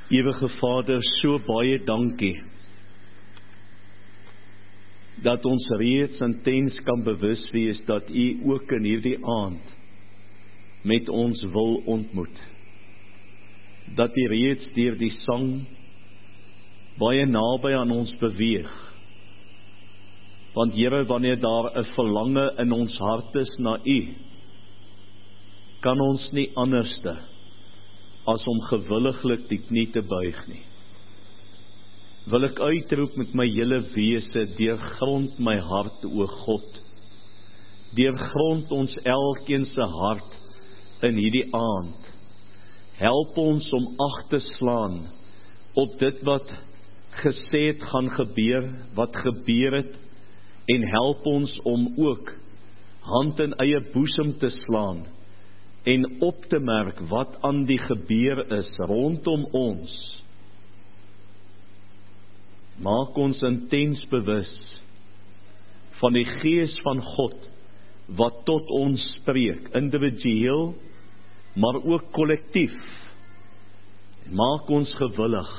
Ewige Vader, so baie dankie dat ons reeds intens kan bewus wees dat U ook in hierdie aand met ons wil ontmoet. Dat U reeds deur die sang baie naby aan ons beweeg. Want Here, wanneer daar 'n verlange in ons hart is na U, kan ons nie anderste as om gewilliglik die knie te buig nie. Wil ek uitroep met my hele wese, deurgrond my hart, o God, deurgrond ons elkeen se hart in hierdie aand. Help ons om ag te slaan op dit wat gesê het gaan gebeur, wat gebeur het, en help ons om ook hand in eie boesem te slaan en op te merk wat aan die gebeur is rondom ons. Maak ons intens bewus van die Gees van God wat tot ons spreek, individueel, maar ook kollektief. Maak ons gewillig.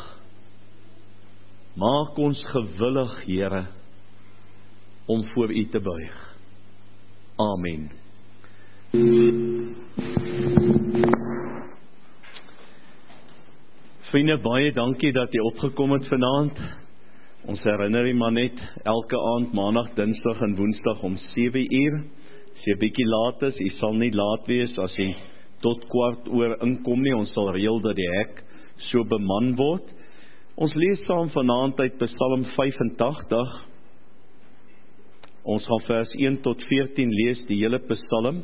Maak ons gewillig, Here, om voor U te buig. Amen. Vriende, baie dankie dat jy opgekom het vanaand. Ons herinner jy maar net, elke aand, maandag, dinsdag en woensdag om 7 uur. As jy 'n bietjie laat is, jy sal nie laat wees as jy tot 15:15 inkom nie. Ons sal reël dat die hek so beman word. Ons lees saam vanaand uit Psalm 85. Ons gaan vers 1 tot 14 lees, die hele Psalm.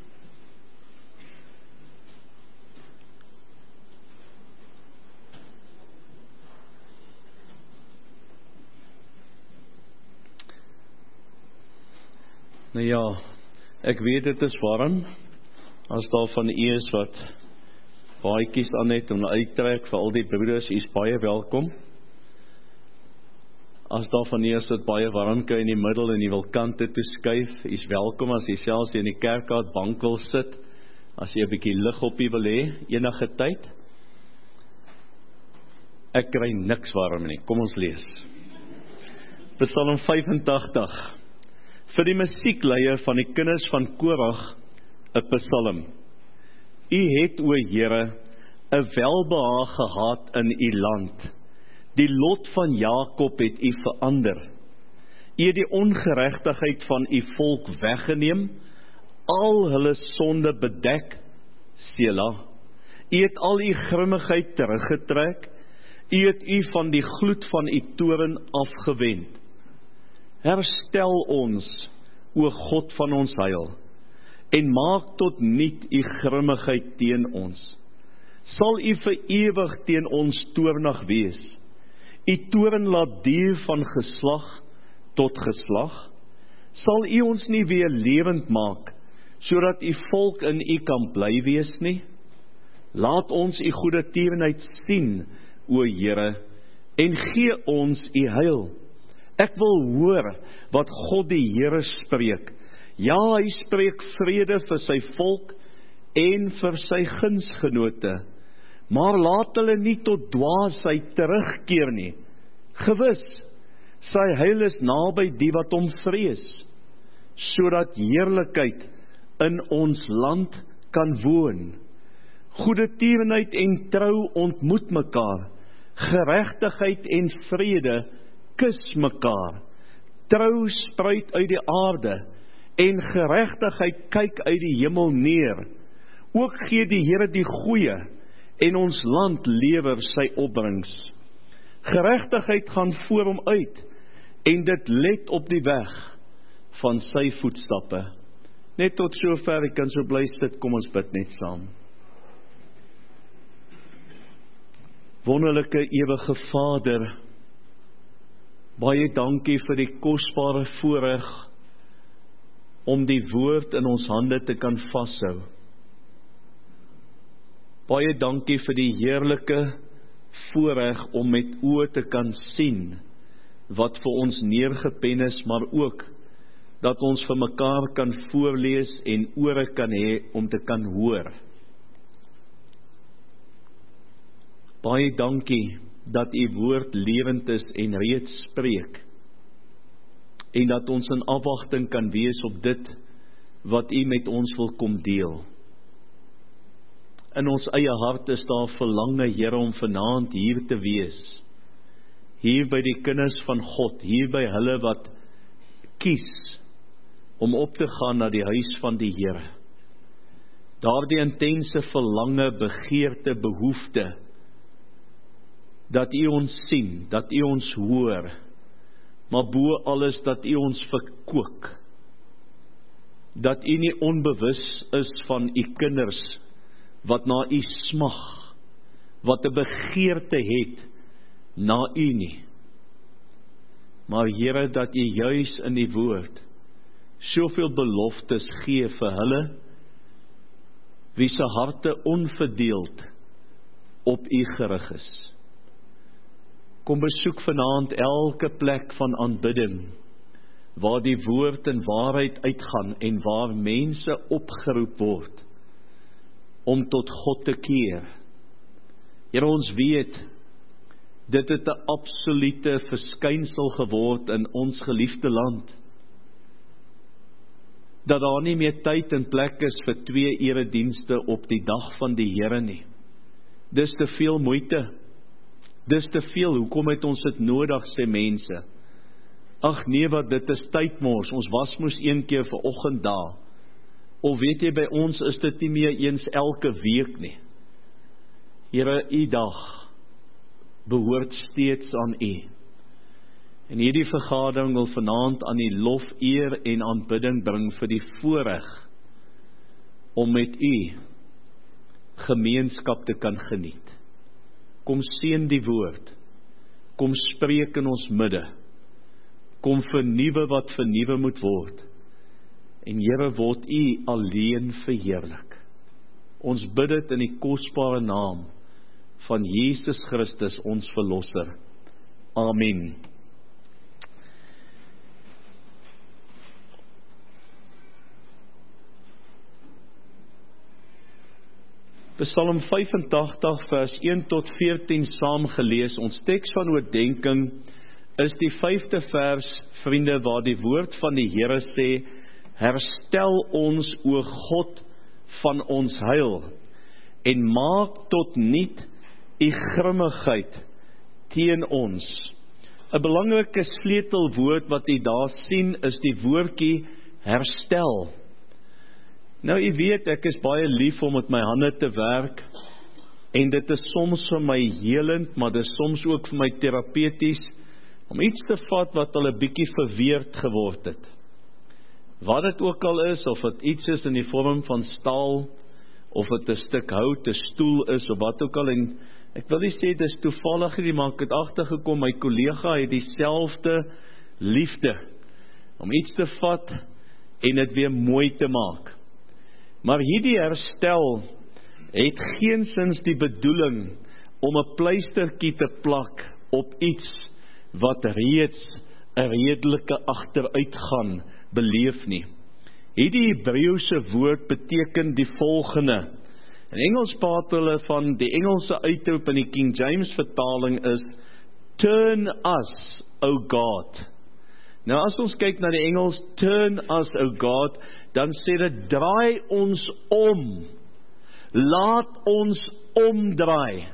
Nou ja, ek weet dit is warm, as daar van u is wat baadjies aan het en uittrek vir al die broeders, u is baie welkom. As daar van u is wat baie warm kry in die middel en u wil kante toe skuif, u is welkom. As u selfs in die kerkraad bank wil sit, as u 'n bietjie lig op u wil hê, enige tyd. Ek kry niks warm nie, kom ons lees. Psalm 85. Vir die musiekleier van die kinders van Korag, 'n psalm. U het, o Here, 'n welbehaag gehad in u land. Die lot van Jakob het u verander. U het die ongeregtigheid van u volk weggeneem, al hulle sonde bedek, Sela. U het al u grimmigheid teruggetrek, u het u van die gloed van u toorn afgewend. Herstel ons, o God van ons heil, en maak tot nuut u grimmigheid teen ons. Sal u vir ewig teen ons toornig wees? U toorn laat duur van geslag tot geslag. Sal u ons nie weer lewend maak, sodat u volk in u kan bly wees nie? Laat ons u goeie tierenheid sien, o Here, en gee ons u heil. Ek wil hoor wat God die Here spreek. Ja, hy spreek vrede vir sy volk en vir sy gunsgenote. Maar laat hulle nie tot dwaasheid terugkeer nie. Gewis, sy heil is naby die wat hom vrees, sodat heerlikheid in ons land kan woon. Goeie tierenheid en trou ontmoet mekaar, geregtigheid en vrede kus mekaar. Trou spruit uit die aarde, en geregtigheid kyk uit die hemel neer. Ook gee die Here die goeie, en ons land lewer sy opbrengs. Geregtigheid gaan voor hom uit, en dit let op die weg van sy voetstappe. Net tot sover, ek kan so bly sit, kom ons bid net saam. Wonderlike ewige Vader, baie dankie vir die kosbare voorreg om die woord in ons hande te kan vashou. Baie dankie vir die heerlike voorreg om met oë te kan sien wat vir ons neergepen is, maar ook dat ons vir mekaar kan voorlees en ore kan hê om te kan hoor. Baie dankie dat u woord lewend is en reeds spreek, en dat ons in afwagting kan wees op dit wat u met ons wil kom deel. In ons eie hart is daar verlange, Here, om vanaand hier te wees, hier by die kinders van God, hier by hulle wat kies om op te gaan na die huis van die Here. Daardie intense verlange, begeerte, behoefte, dat u ons sien, dat u ons hoor, maar bo alles dat u ons verkoop, dat u nie onbewus is van u kinders, wat na u smag, wat 'n begeerte het na u nie. Maar Here, dat u juis in die woord soveel beloftes gee vir hulle, wie se harte onverdeeld op u gerig is. Kom besoek vanaand elke plek van aanbidding, waar die woord en waarheid uitgaan, en waar mense opgeroep word, om tot God te keer. Here, ons weet, dit het 'n absolute verskynsel geword in ons geliefde land, dat daar nie meer tyd en plek is vir 2 eredienste op die dag van die Here nie. Dis te veel moeite, dis te veel, hoekom het ons dit nodig, sê mense? Ag nee, wat dit is tydmors, ons was moes een keer vir oggend daar. Of weet jy, by ons is dit nie meer eens elke week nie. Here, u dag behoort steeds aan u. En hierdie vergadering wil vanaand aan u lof, eer en aanbidding bring vir die voorreg om met u gemeenskap te kan geniet. Kom seën die woord, kom spreek in ons midde, kom vernuwe wat vernuwe moet word, en Here, word u alleen verheerlik. Ons bid dit in die kosbare naam van Jesus Christus, ons Verlosser. Amen. Psalm 85 vers 1 tot 14 saam gelees. Ons teks van oordenking is die 5de vers, vriende, waar die woord van die Here sê: herstel ons, o God, van ons heil, en maak tot nuut u grimmigheid teen ons. 'n belangrike sleutelwoord wat u daar sien, is die woordjie herstel. Nou, u weet, ek is baie lief om met my hande te werk, en dit is soms vir my helend, maar dit is soms ook vir my terapeuties, om iets te vat wat al 'n bietjie verweerd geword het. Wat dit ook al is, of dit iets is in die vorm van staal, of dit 'n stuk hout, 'n stoel is, of wat ook al, en ek wil nie sê, dit is toevallig nie, maar ek het agtergekom, my kollega het dieselfde liefde, om iets te vat, en dit weer mooi te maak. Maar hierdie herstel, het geensins die bedoeling, om 'n pleistertjie te plak, op iets, wat reeds 'n redelike agteruitgang beleef nie. Hierdie Hebreëse woord beteken die volgende. In Engels praat hulle van, die Engelse uitroep in die King James vertaling is, turn us, O God. Nou as ons kyk na die Engels, turn us, O God, dan sê dit, draai ons om. Laat ons omdraai.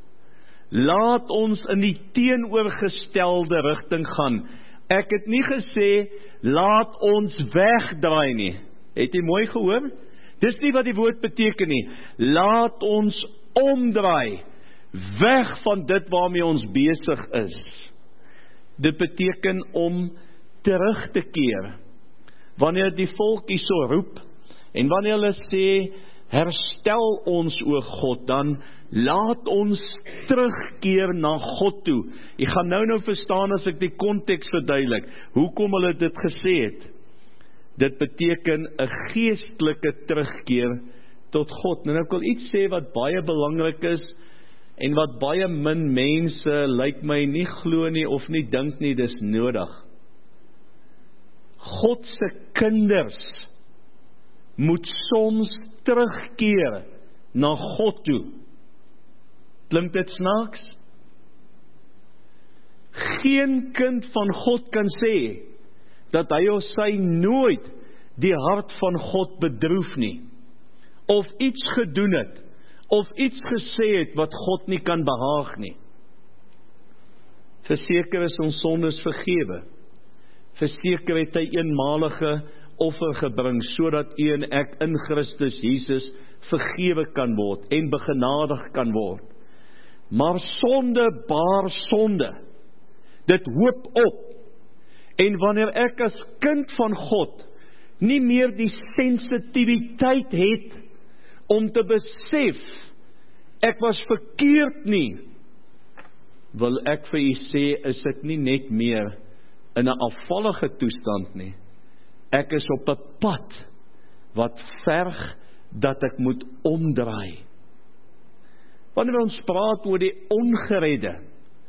Laat ons in die teenoorgestelde rigting gaan. Ek het nie gesê, laat ons wegdraai nie. Het jy mooi gehoor? Dis nie wat die woord beteken nie. Laat ons omdraai, weg van dit waarmee ons besig is. Dit beteken om terug te keer. Wanneer die volk hierso roep, en wanneer hulle sê, herstel ons, o God, dan laat ons terugkeer na God toe. Ek gaan nou verstaan as ek die konteks verduidelik, hoekom hulle dit gesê het. Dit beteken 'n geestelike terugkeer tot God. Nou ek wil iets sê wat baie belangrik is, en wat baie min mense, lyk my, nie glo nie, of nie dink nie, dis nodig. God se kinders moet soms terugkeer na God toe. Klink dit snaaks? Geen kind van God kan sê, dat hy of sy nooit die hart van God bedroef nie, of iets gedoen het, of iets gesê het wat God nie kan behaag nie. Verseker is ons sondes vergewe. Verseker het hy eenmalige offer gebring, sodat u en ek in Christus Jesus vergewe kan word en begenadig kan word. Maar sonde baar sonde. Dit hoop op. En wanneer ek as kind van God nie meer die sensitiwiteit het om te besef ek was verkeerd nie, wil ek vir u sê, is ek nie net meer in 'n afvallige toestand nie. Ek is op 'n pad wat verg dat ek moet omdraai. Wanneer ons praat oor die ongeredde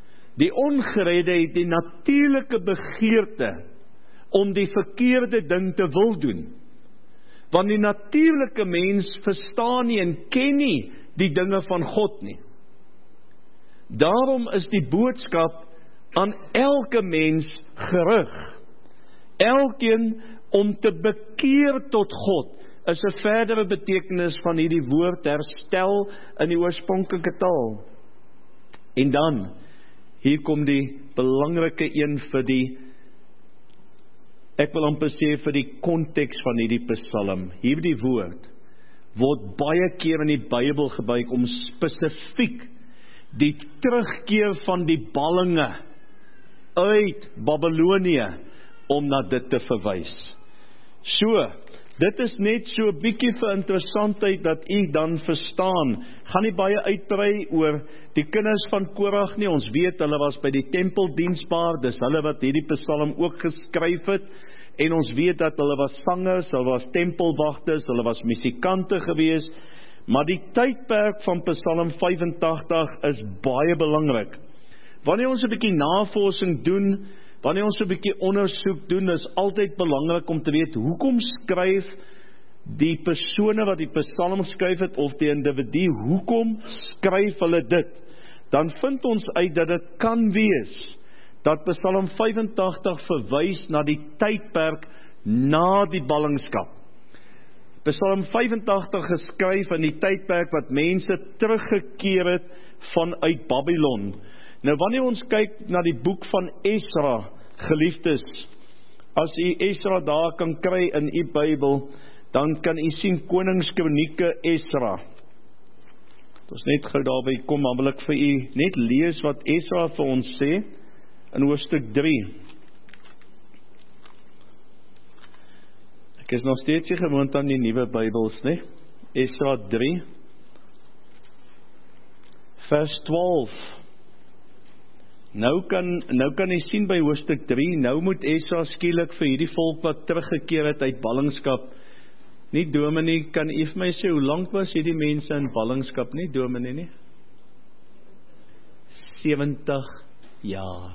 het die natuurlike begeerte om die verkeerde ding te wil doen. Want die natuurlike mens verstaan nie en ken nie die dinge van God nie. Daarom is die boodskap aan elke mens gerig. Elkeen om te bekeer tot God is 'n verdere betekenis van hierdie woord herstel in die oorspronklike taal. En dan, hier kom die belangrike een vir die, ek wil amper sê vir die konteks van hierdie psalm. Hierdie woord word baie keer in die Bybel gebruik om spesifiek die terugkeer van die ballinge uit Babylonië om na dit te verwys. So, dit is net so 'n bietjie vir interessantheid dat u dan verstaan. Gaan nie baie uitbrei oor die kinders van Korag nie. Ons weet hulle was by die tempel diensbaar, dis hulle wat hierdie psalm ook geskryf het. En ons weet dat hulle was sangers, hulle was tempelwagters, hulle was musikante gewees. Maar die tydperk van Psalm 85 is baie belangrik. Wanneer ons 'n bietjie navorsing doen, wanneer ons 'n bietjie ondersoek doen, is altyd belangrik om te weet, hoekom skryf die persone wat die psalm skryf het, of die individu, hoekom skryf hulle dit? Dan vind ons uit dat dit kan wees dat Psalm 85 verwys na die tydperk na die ballingskap. Psalm 85 geskryf in die tydperk wat mense teruggekeer het vanuit Babylon. Nou wanneer ons kyk na die boek van Esra, geliefdes, as u Esra daar kan kry in u Bybel, dan kan u sien Koningskronieke Esra. Ons net gou daarby kom, maar wil ek vir u net lees wat Esra vir ons sê in hoofstuk 3. Ek is nog steeds gewoond aan die nuwe Bybels, né? Esra 3 vers 12. Nou kan jy sien by hoofstuk 3, nou moet Esra skielik vir hierdie volk wat teruggekeer het uit ballingskap. Nie dominee, kan u vir my sê, hoe lank was hierdie mense in ballingskap? Nie dominee nie? 70 jaar.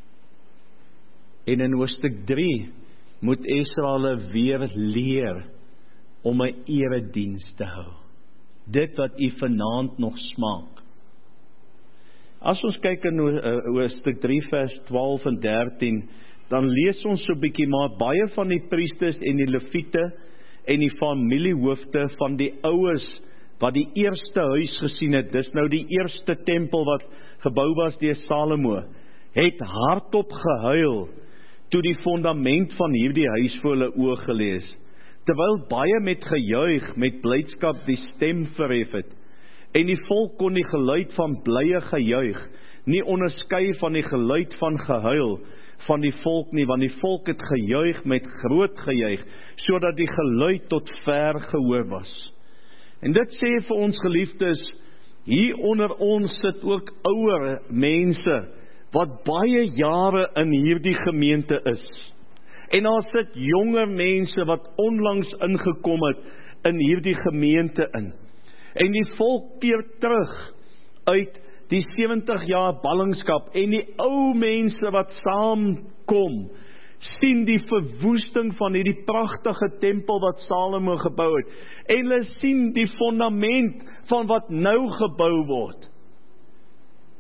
En in hoofstuk 3 moet Esra hulle weer leer om 'n erediens te hou. Dit wat u vanaand nog smaak. As ons kyk in hoofstuk 3 vers 12 en 13, dan lees ons so 'n bietjie, maar baie van die priesters en die leviete en die familiehoofde van die oues wat die eerste huis gesien het, dis nou die eerste tempel wat gebou was deur Salomo, het hardop gehuil toe die fondament van hierdie huis voor hulle oë gelees, terwyl baie met gejuig, met blydskap die stem verhef het. En die volk kon die geluid van blye gejuig nie onderskei van die geluid van gehuil van die volk nie, want die volk het gejuig met groot gejuig, sodat die geluid tot ver gehoor was. En dit sê vir ons geliefdes, hier onder ons sit ook ouer mense, wat baie jare in hierdie gemeente is. En daar sit jonger mense wat onlangs ingekom het in hierdie gemeente in. En die volk keer terug uit die 70 jaar ballingskap, en die ou mense wat saamkom, sien die verwoesting van hierdie pragtige tempel wat Salomo gebou het, en hulle sien die fondament van wat nou gebou word.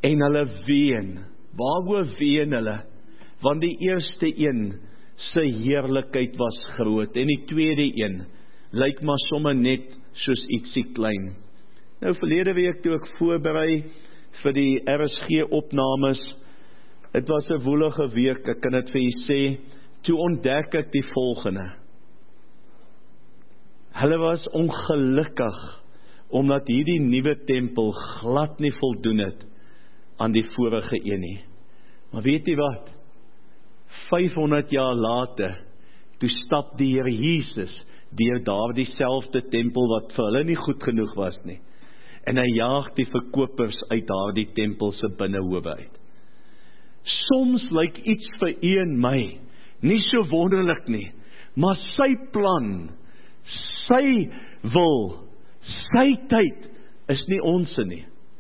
en hulle ween. Waaroor ween hulle? Want die eerste een se heerlikheid was groot, en die tweede een lyk maar sommer net soos ietsie klein. Nou verlede week toe ek voorberei vir die RSG opnames, het was 'n woelige week, ek kan dit vir julle sê, toe ontdek ek die volgende. Hulle was ongelukkig, omdat hierdie nuwe tempel glad nie voldoen het aan die vorige een nie. Maar weet jy wat? 500 jaar later, toe stap die Here Jesus deur daardie selfde tempel wat vir hulle nie goed genoeg was nie. En hy jaag die verkopers uit daardie tempel se binnehowe uit. Soms lyk iets vir u en my nie so wonderlik nie, maar sy plan, sy wil, sy tyd is nie onse nie.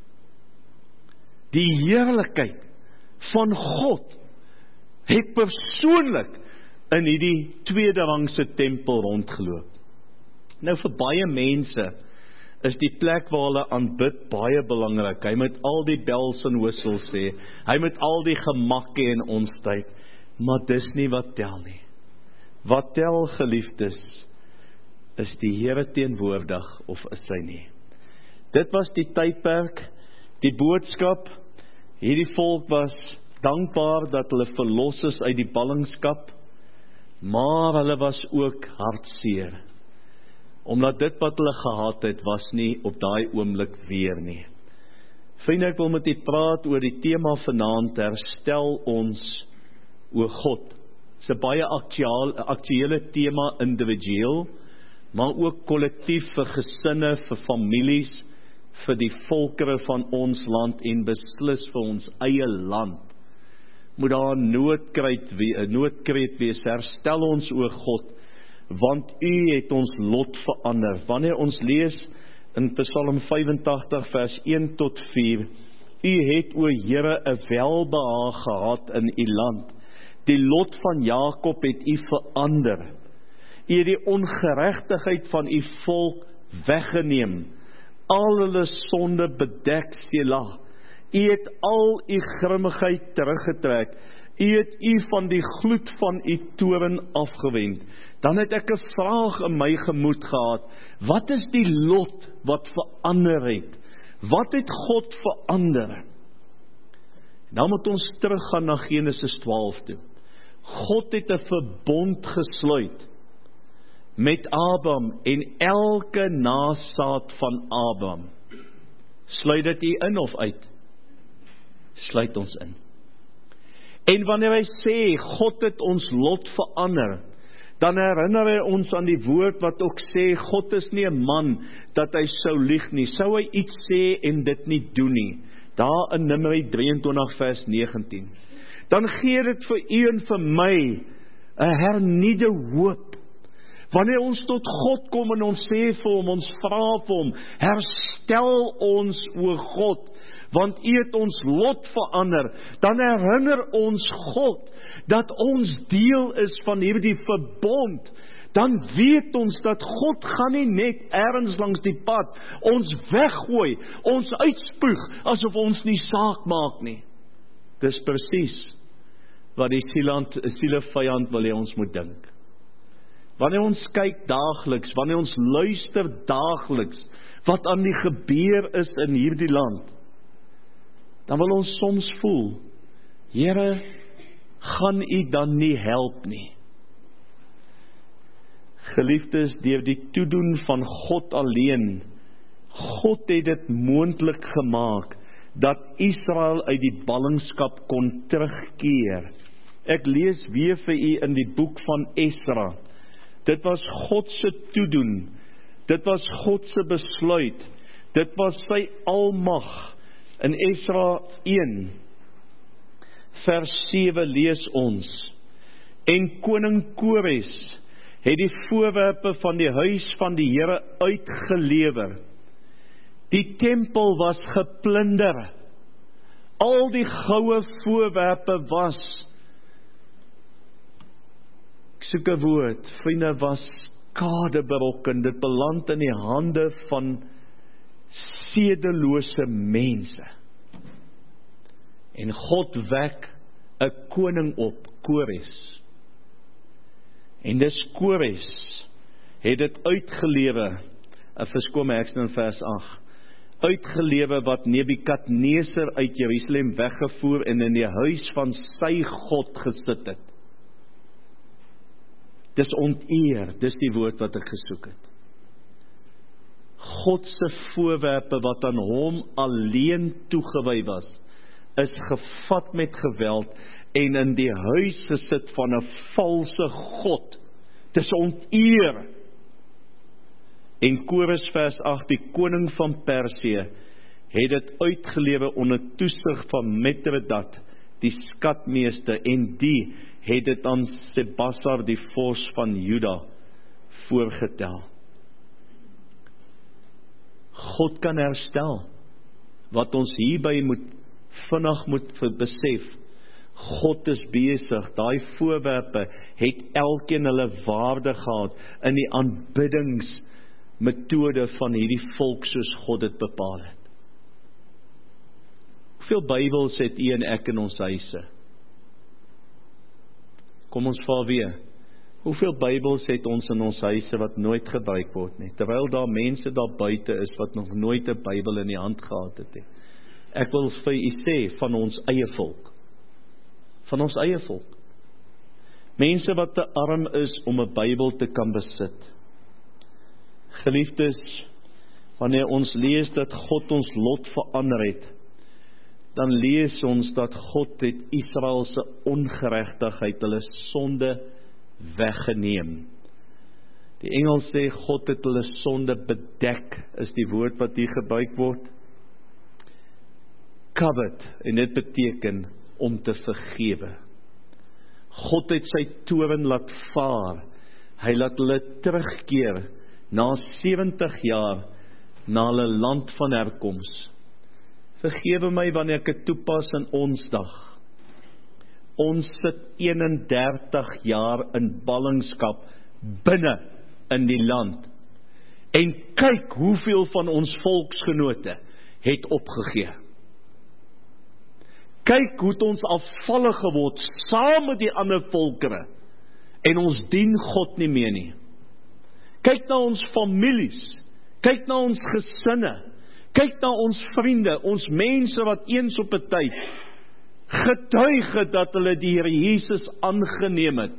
Die heerlikheid van God het persoonlik in hierdie tweede rangse tempel rondgeloop. Nou vir baie mense is die plek waar hulle aanbid baie belangrik. Hy moet al die bells en whistles hê, hy moet al die gemakke en ons tyd, maar dis nie wat tel nie. Wat tel, geliefdes, is die Here teenwoordig of is hy nie? Dit was die tydperk, die boodskap, hierdie volk was dankbaar dat hulle verlos is uit die ballingskap, maar hulle was ook hartseer, omdat dit wat hulle gehad het, was nie op daai oomblik weer nie. Vriende, ek wil met u praat oor die tema vanaand, herstel ons, o God. Dit is 'n baie aktuele tema individueel, maar ook kollektief vir gesinne, vir families, vir die volkere van ons land en beslis vir ons eie land. Moet daar 'n noodkreet wees, herstel ons o God, want u het ons lot verander. Wanneer ons lees in Psalm 85 vers 1 tot 4, u het o Here 'n welbehaag gehad in u land. Die lot van Jakob het u verander. U het die ongeregtigheid van u volk weggeneem, al hulle sonde bedek, Selah. U het al u grimmigheid teruggetrek. U het u van die gloed van u toorn afgewend. Dan het ek 'n vraag in my gemoed gehad. Wat is die lot wat verander het? Wat het God verander? Nou moet ons teruggaan na Genesis 12 toe. God het 'n verbond gesluit met Abraham en elke nasaad van Abraham. Sluit dit u in of uit? Sluit ons in. En wanneer hy sê, God het ons lot verander, dan herinner hy ons aan die woord wat ook sê, God is nie 'n man dat hy sou lieg nie. Sou hy iets sê en dit nie doen nie. Daar in Numeri 23 vers 19. Dan gee dit vir u en vir my 'n hernieude hoop. Wanneer ons tot God kom en ons sê vir hom, ons vra vir hom, herstel ons o God, want u het ons lot verander, dan herinner ons God dat ons deel is van hierdie verbond. Dan weet ons dat God gaan nie net ergens langs die pad ons weggooi, ons uitspoeg asof ons nie saak maak nie. Dis presies wat die sielevyand wil hê ons moet dink. Wanneer ons kyk daagliks, wanneer ons luister daagliks wat aan die gebeur is in hierdie land, dan wil ons soms voel, Here, gaan u dan nie help nie? Geliefdes, deur die toedoen van God alleen, God het dit moontlik gemaak, dat Israel uit die ballingskap kon terugkeer. Ek lees weer vir u in die boek van Esra. Dit was God se toedoen, dit was God se besluit, dit was sy almag. In Esra 1 vers 7 lees ons, en koning Kores het die voorwerpe van die huis van die Here uitgelewer. Die tempel was geplunder, al die goue voorwerpe was, ek soek 'n woord, vriende, was skade berokken, dit beland in die hande van sedelose mense. En God wek 'n koning op, Kores. En dis Kores het dit uitgelewe, verskoon my, ek sien in vers 8, uitgelewe wat Nebukadneser uit Jerusalem weggevoer en in die huis van sy God gesit het. Dis onteer, dis die woord wat ek gesoek het. God se voorwerpe wat aan hom alleen toegewy was, is gevat met geweld en in die huis gesit van 'n valse God. Dis onteer. En Kores vers 8, die koning van Persië, het dit uitgelewe onder toesig van Mithredat, die skatmeester, en die het dit aan Sebassar, die vors van Juda, voorgetel. God kan herstel. Wat ons hierby vinnig moet besef, God is besig, daai voorwerpe het elkeen hulle waarde gehad in die aanbiddingsmetode van hierdie volk soos God dit bepaal het. Hoeveel Bybels het u en ek in ons huise? Kom ons val weer. Hoeveel Bybels het ons in ons huise wat nooit gebruik word nie, terwyl daar mense daar buite is wat nog nooit 'n Bybel in die hand gehad het nie. Ek wil vir u sê, van ons eie volk. Van ons eie volk. Mense wat te arm is om 'n Bybel te kan besit. Geliefdes, wanneer ons lees dat God ons lot verander het, dan lees ons dat God het Israel se ongeregtigheid, hulle sonde weggeneem. Die Engels sê God het hulle sonde bedek, is die woord wat hier gebruik word. Covered, en dit beteken om te vergewe. God het sy toorn laat vaar. Hy laat hulle terugkeer na 70 jaar na hulle land van herkoms. Vergewe my wanneer ek dit toepas in ons dag. Ons sit 31 jaar in ballingskap binne in die land. En kyk hoeveel van ons volksgenote het opgegee. Kyk hoe het ons afvallig geword saam met die ander volkere en ons dien God nie meer nie. Kyk na ons families, kyk na ons gesinne, kyk na ons vriende, ons mense wat eens op 'n tyd getuig het dat hulle die Here Jesus aangeneem het.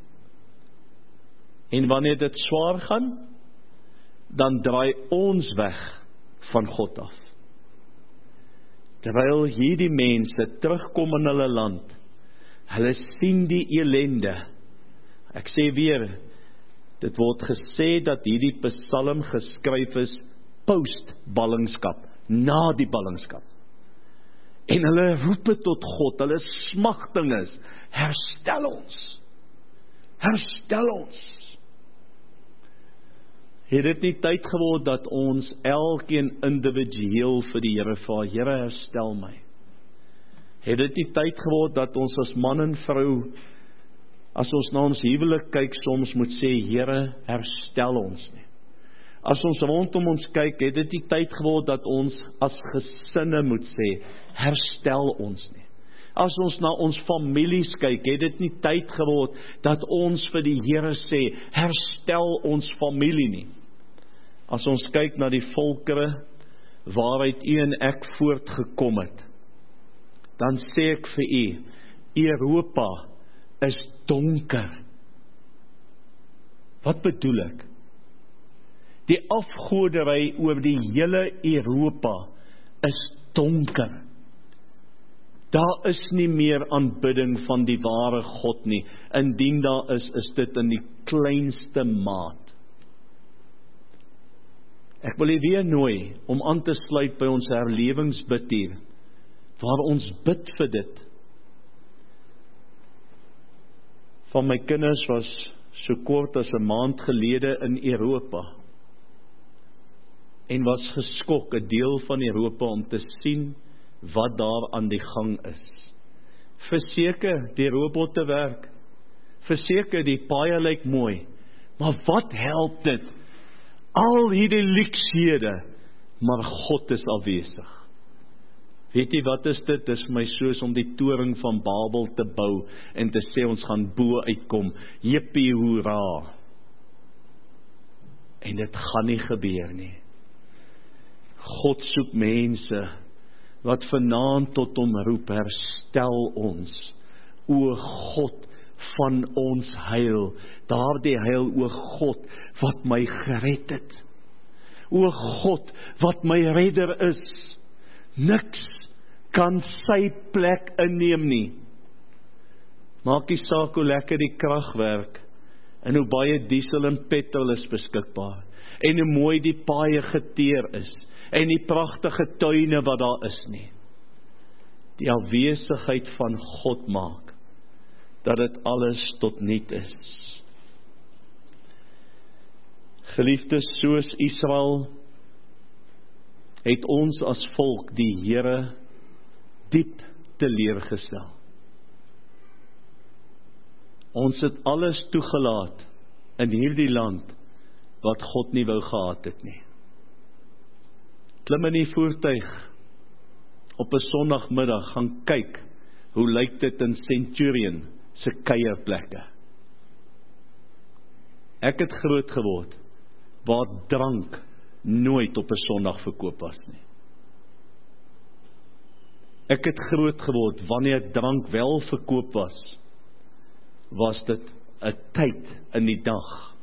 En wanneer dit swaar gaan, dan draai ons weg van God af. Terwyl hierdie mense terugkom in hulle land, hulle sien die elende. Ek sê weer, dit word gesê dat hierdie psalm geskryf is post-ballingskap, na die ballingskap. En hulle roep tot God, hulle smagting is, herstel ons, herstel ons. Het dit nie tyd geword dat ons elkeen individueel vir die Here vra, Here herstel my? Het dit nie tyd geword dat ons as man en vrou, as ons na ons huwelik kyk, soms moet sê, Here herstel ons nie? As ons rondom ons kyk, het dit nie tyd geword dat ons as gesinne moet sê, herstel ons nie? As ons na ons families kyk, het dit nie tyd geword dat ons vir die Here sê, herstel ons familie nie? As ons kyk na die volkere waaruit u en ek voortgekom het, dan sê ek vir u, Europa is donker. Wat bedoel ek? Die afgoderry oor die hele Europa is donker. Daar is nie meer aanbidding van die ware God nie. Indien daar is dit in die kleinste maat. Ek wil u weer nooi om aan te sluit by ons herlewingsbid hier, waar ons bid vir dit. Van my kinders was so kort as 'n maand gelede in Europa en was geskok, 'n deel van Europa, om te sien wat daar aan die gang is. Verseker, die robotte werk. Verseker, die paaie lyk mooi. Maar wat help dit? Al hierdie luksehede, maar God is afwesig. Weet jy wat is dit? Dit is vir my soos om die toring van Babel te bou en te sê ons gaan bo uitkom. Jippie hoera. En dit gaan nie gebeur nie. God soek mense wat vanaand tot hom roep, herstel ons. O God van ons heil, daardie heil, o God, wat my gered het. O God, wat my redder is. Niks kan sy plek inneem nie. Maak nie saak hoe lekker die krag werk, en hoe baie diesel en petrol is beskikbaar, en hoe mooi die paaie geteer is, en die pragtige tuine wat daar is nie. Die afwesigheid van God maak, dat dit alles tot niet is. Geliefdes, soos Israel, het ons as volk die Here diep teleurgestel. Ons het alles toegelaat in hierdie land wat God nie wou gehad het nie. Klim in die voertuig op 'n Sondagmiddag, gaan kyk hoe lyk dit in Centurion se kuierplekke. Ek het groot geword waar drank nooit op 'n Sondag verkoop was nie. Ek het groot geword wanneer drank wel verkoop was dit 'n tyd in die dag.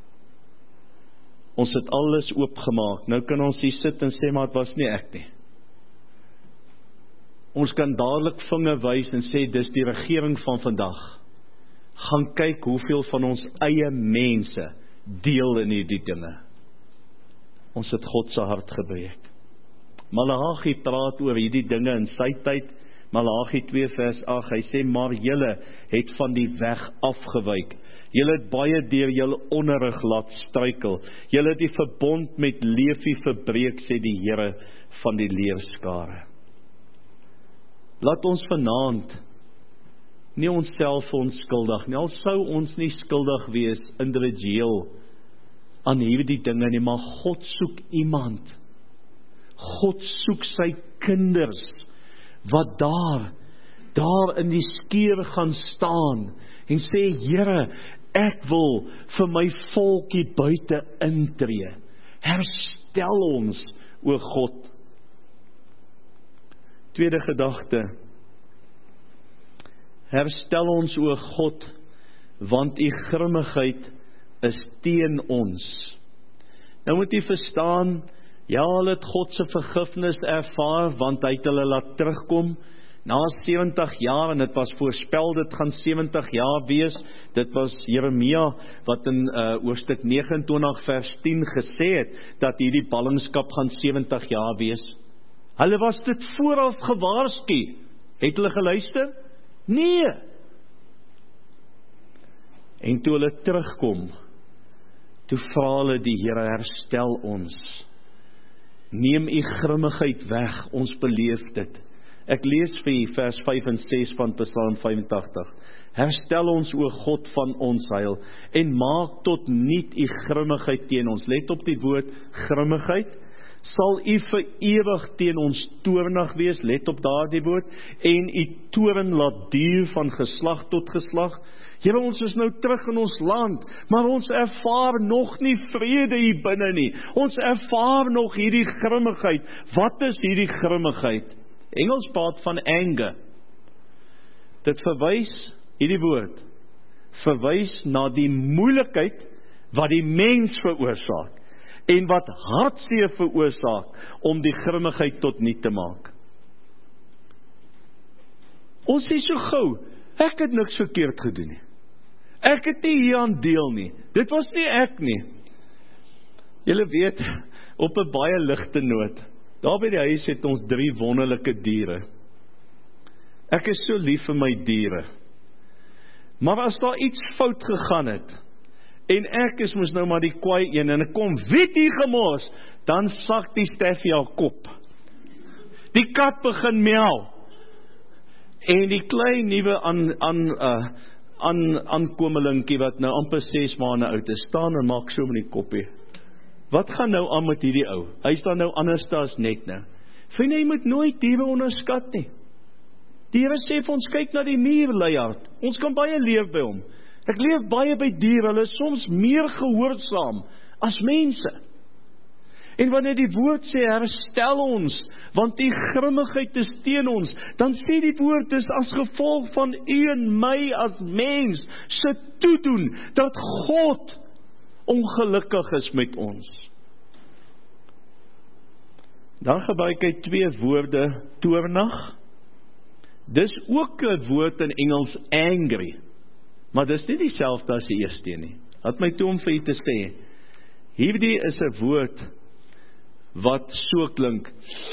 Ons het alles oopgemaak. Nou kan ons hier sit en sê, maar het was nie ek nie. Ons kan dadelik vinger wys en sê, dis die regering van vandag. Gaan kyk hoeveel van ons eie mense deel in hierdie dinge. Ons het God se hart gebreek. Maleagi praat oor hierdie dinge in sy tyd. Maleagi 2 vers 8, hy sê, maar julle het van die weg afgewyk. Julle het baie deur julle onderrig laat struikel. Julle het die verbond met Levi verbreek, sê die Here van die leerskare. Laat ons vanaand nie onsself onskuldig nie, al sou ons nie skuldig wees individueel aan hierdie dinge nie, maar God soek iemand. God soek sy kinders wat daar in die skeur gaan staan en sê, Here, ek wil vir my volkie buite intree. Herstel ons, o God. Tweede gedagte. Herstel ons, o God, want u grimmigheid is teen ons. Nou moet u verstaan, ja, hulle het God se vergifnis ervaar, want hy het hulle laat terugkom na 70 jaar, en dit was voorspel, dit gaan 70 jaar wees. Dit was Jeremia, wat in hoofstuk 29 vers 10 gesê het, dat hierdie ballingskap gaan 70 jaar wees. Hulle was dit vooraf gewaarsku. Het hulle geluister? Nee. En toe hulle terugkom, toe vra hulle die Here, herstel ons. Neem u grimmigheid weg, ons beleef dit. Ek lees vir u vers 5 en 6 van Psalm 85. Herstel ons, o God van ons heil, en maak tot niet u grimmigheid teen ons. Let op die woord grimmigheid. Sal u vir ewig teen ons toornig wees, let op daardie woord, en u toorn laat duur van geslag tot geslag. Here, ons is nou terug in ons land, maar ons ervaar nog nie vrede hier binne nie. Ons ervaar nog hierdie grimmigheid. Wat is hierdie grimmigheid? Engels praat van anger. Dit verwys, hierdie woord, verwys na die moeilikheid wat die mens veroorsaak, en wat hartseer veroorsaak om die grimmigheid tot niet te maak. Ons sê so gou, ek het niks verkeerd gedoen nie. Ek het nie hier aan deel nie. Dit was nie ek nie. Julle weet, op 'n baie ligte noot, daar by die huis het ons 3 wonderlike diere. Ek is so lief vir my diere. Maar as daar iets fout gegaan het, en ek is mos nou maar die kwaai een, en ek kom weet hier gemors, dan sak die Steffie haar kop. Die kat begin miauw. En die klein nuwe aankomelinkie wat nou amper 6 maande oud is, staan en maak so met die koppie. Wat gaan nou aan met hierdie ou? Hy staan nou anders as net nou. Vriende, jy moet nooit diere onderskat nie. Die Here sê vir ons, kyk na die muurluiaard. Ons kan baie leef by hom. Ek leef baie by diere, hulle is soms meer gehoorsaam as mense. En wanneer die woord sê, herstel ons, want die grimmigheid is teen ons, dan sê die woord, dis as gevolg van u en my as mens, se toedoen, dat God ongelukkig is met ons. Dan gebruik hy 2 woorde, toornig. Dis ook 'n woord in Engels, angry, maar dis nie dieselfde as die eerste nie. Laat my toe om vir u te sê, hierdie is 'n woord wat so klink.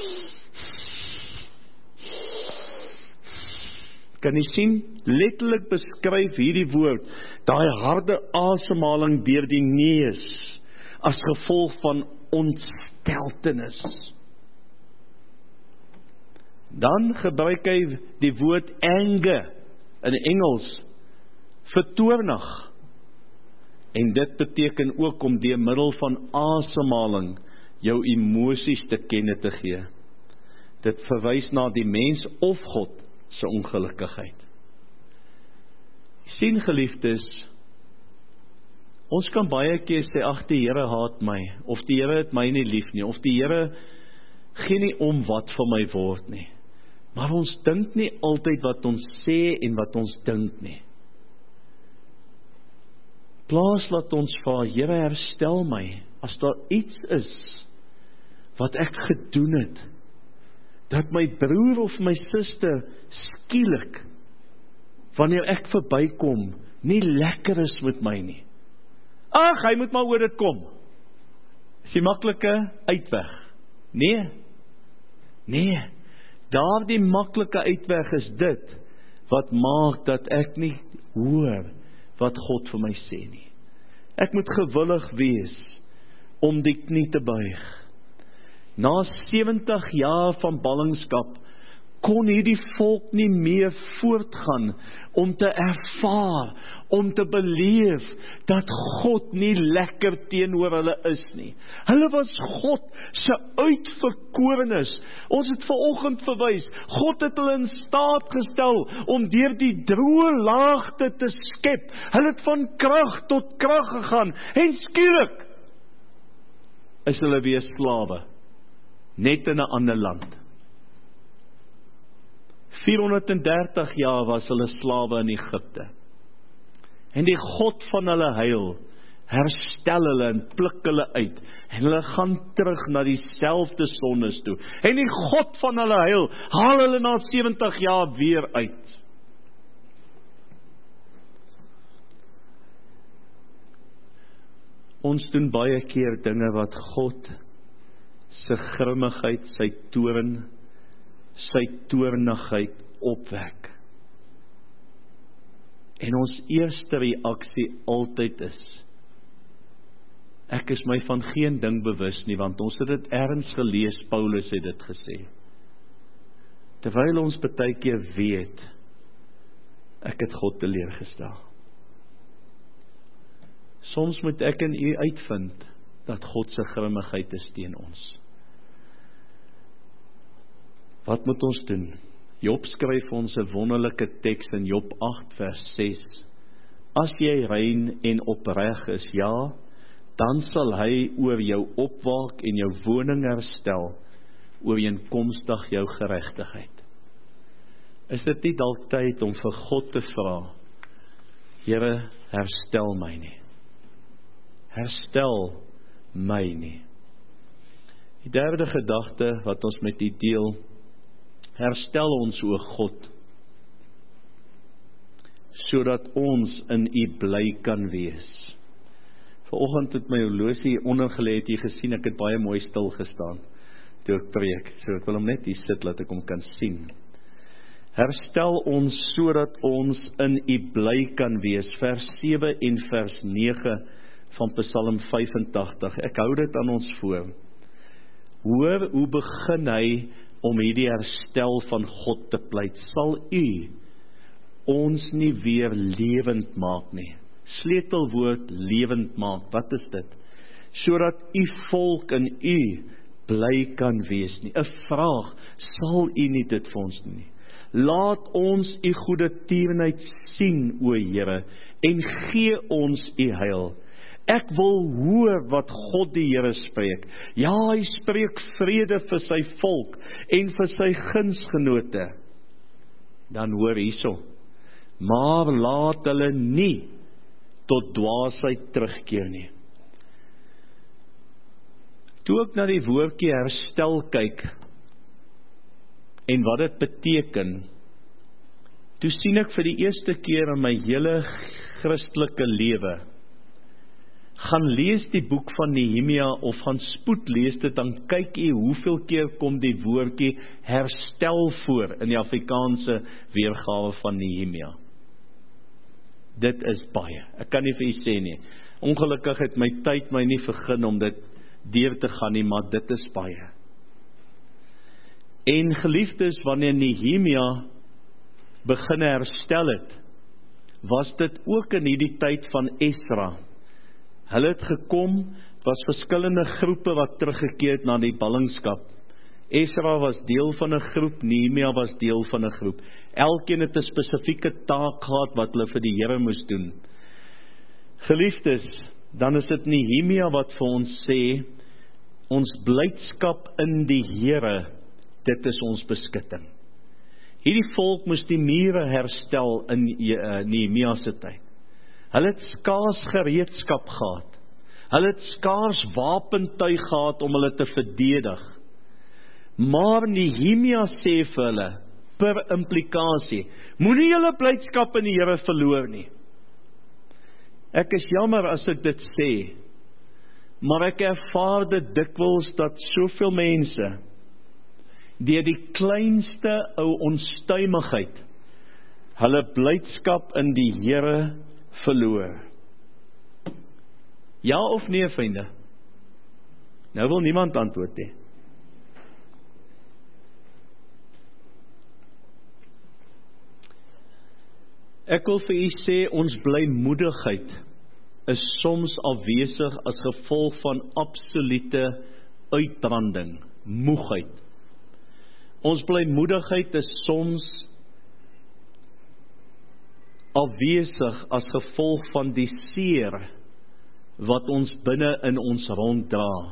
Kan jy sien? Letterlik beskryf hierdie woord daai harde asemhaling deur die neus as gevolg van ontsteltenis. Dan gebruik hy die woord anger in Engels vir toornig. En dit beteken ook om deur middel van asemhaling jou emosies te kenne te gee. Dit verwys na die mens of God se ongelukkigheid. Sien geliefdes, ons kan baie keer sê, ag die Here haat my, of die Here het my nie lief nie, of die Here gee nie om wat van my word nie. Maar ons dink nie altyd wat ons sê en wat ons dink nie. Plaas laat ons vra, Here herstel my, as daar iets is wat ek gedoen het, dat my broer of my suster skielik, wanneer ek verbykom, nie lekker is met my nie. Ag, hy moet maar oor dit kom. Is die maklike uitweg? Nee. Daardie maklike uitweg is dit, wat maak dat ek nie hoor wat God vir my sê nie. Ek moet gewillig wees om die knie te buig. Na 70 jaar van ballingskap kon hierdie volk nie meer voortgaan om te ervaar, om te beleef dat God nie lekker teenoor hulle is nie. Hulle was God se uitverkorenes. Ons het vanoggend verwys, God het hulle in staat gestel om deur die droë laagte te skep. Hulle het van krag tot krag gegaan en skielik is hulle weer slawe. Net in 'n ander land. 430 jaar was hulle slawe in Egipte. En die God van hulle heil herstel hulle en pluk hulle uit. En hulle gaan terug na dieselfde sondes toe. En die God van hulle heil haal hulle na 70 jaar weer uit. Ons doen baie keer dinge wat God sy grimmigheid, sy toorn, sy toornigheid opwek. En ons eerste reaksie altyd is, ek is my van geen ding bewus nie, want ons het dit ergens gelees, Paulus het dit gesê. Terwyl ons baie keer weet, ek het God teleurgestel. Soms moet ek en u uitvind, dat God se grimmigheid is teen ons. Wat moet ons doen? Job skryf ons 'n wonderlike teks in Job 8 vers 6. As jy rein en opreg is, ja, dan sal hy oor jou opwaak en jou woning herstel, ooreenkomstig jou geregtigheid. Is dit nie dalk tyd om vir God te vra, Here, herstel my nie. Herstel my nie. Die derde gedagte wat ons met u deel, herstel ons o God, sodat ons in u bly kan wees. Vanoggend het my horlosie onder gelê, het jy gesien, ek het baie mooi stil gestaan toe ek preek, so ek wil hom net hier sit, laat ek hom kan sien. Herstel ons sodat ons in u bly kan wees, vers 7 en vers 9 van Psalm 85, ek hou dit aan ons voor. Hoor, hoe begin hy om hierdie herstel van God te pleit? Sal u ons nie weer lewend maak nie? Sleutelwoord lewend maak, wat is dit? Sodat u volk in u bly kan wees nie. 'n vraag, sal U nie dit vir ons doen nie? Laat ons U goeie tierenheid sien, o Here, en gee ons U heil. Ek wil hoor wat God die Here spreek. Ja, hy spreek vrede vir sy volk en vir sy gunsgenote. Dan hoor hierso, maar laat hulle nie tot dwaasheid terugkeer nie. Toe ek na die woordjie herstel kyk en wat dit beteken, toe sien ek vir die eerste keer in my hele Christelike lewe, gaan lees die boek van Nehemia of gaan spoed lees dit, dan kyk jy hoeveel keer kom die woordjie herstel voor in die Afrikaanse weergawe van Nehemia. Dit is baie, ek kan nie vir u sê nie. Ongelukkig het my tyd my nie vergun om dit deur te gaan nie, maar dit is baie. En geliefdes, wanneer Nehemia begin herstel het, was dit ook in hierdie tyd van Esra. Hulle het gekom, was verskillende groepe wat teruggekeer het na die ballingskap. Esra was deel van 'n groep, Nehemia was deel van 'n groep. Elkeen het 'n spesifieke taak gehad wat hulle vir die Here moes doen. Geliefdes, dan is dit Nehemia wat vir ons sê, ons blydskap in die Here, dit is ons beskutting. Hierdie volk moes die mure herstel in Nehemia se tyd. Hulle het skaars gereedskap gehad. Hulle het skaars wapentuig gehad om hulle te verdedig. Maar Nehemia sê vir hulle, per implikasie, moenie julle blydskap in die Here verloor nie. Ek is jammer as ek dit sê, maar ek ervaar dit dikwels dat soveel mense, deur die kleinste ou onstuimigheid, hulle blydskap in die Here verloor. Ja of nee, vriende? Nou wil niemand antwoord hê. Ek wil vir u sê, ons blymoedigheid is soms afwesig as gevolg van absolute uitbranding, moegheid. Ons blymoedigheid is soms afwesig as gevolg van die seer wat ons binne in ons ronddra.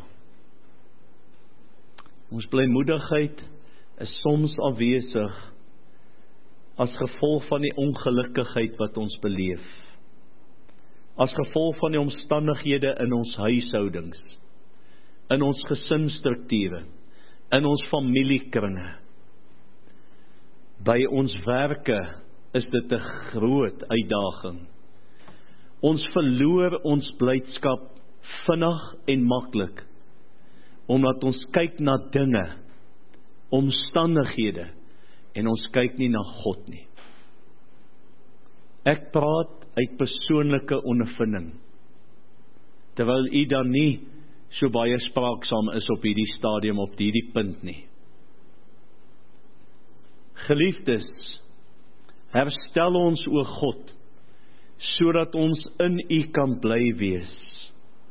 Ons blymoedigheid is soms afwesig as gevolg van die ongelukkigheid wat ons beleef. As gevolg van die omstandighede in ons huishoudings, in ons gesinsstrukture, in ons familiekringe. By ons werke is dit 'n groot uitdaging. Ons verloor ons blydskap vinnig en maklik, omdat ons kyk na dinge, omstandighede, en ons kyk nie na God nie. Ek praat uit persoonlike ondervinding, terwyl u dan nie so baie spraaksaam is op hierdie stadium, op hierdie punt nie. Geliefdes, herstel ons o God, sodat ons in u kan bly wees.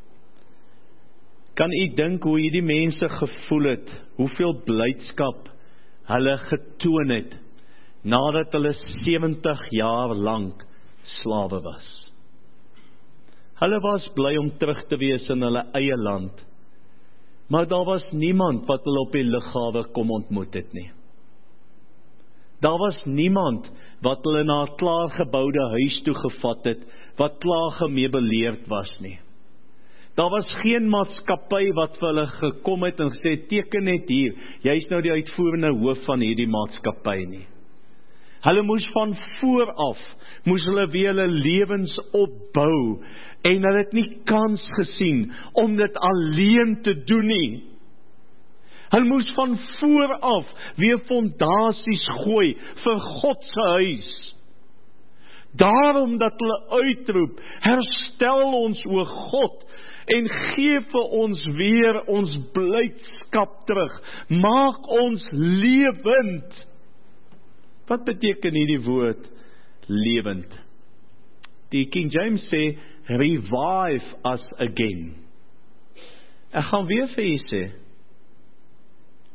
Kan u dink hoe hierdie mense gevoel het, hoeveel blydskap hulle getoon het, nadat hulle 70 jaar lank slawe was. Hulle was bly om terug te wees in hulle eie land, maar daar was niemand wat hulle op die lughawe kom ontmoet het nie. Daar was niemand wat hulle na 'n klaargeboude huis toe gevat het, wat klaar gemeubileerd was nie. Daar was geen maatskappy wat vir hulle gekom het en gesê, teken net hier, jy is nou die uitvoerende hoof van hierdie maatskappy nie. Hulle moes van vooraf, moes hulle weer hulle lewens opbou, en hulle het nie kans gesien om dit alleen te doen nie. Hulle moes van vooraf weer fondasies gooi vir God se huis. Daarom dat hulle uitroep, herstel ons o God, en gee vir ons weer ons blydskap terug. Maak ons lewend. Wat beteken hierdie woord lewend? Die King James sê, revive us again. Ek gaan weer vir u sê,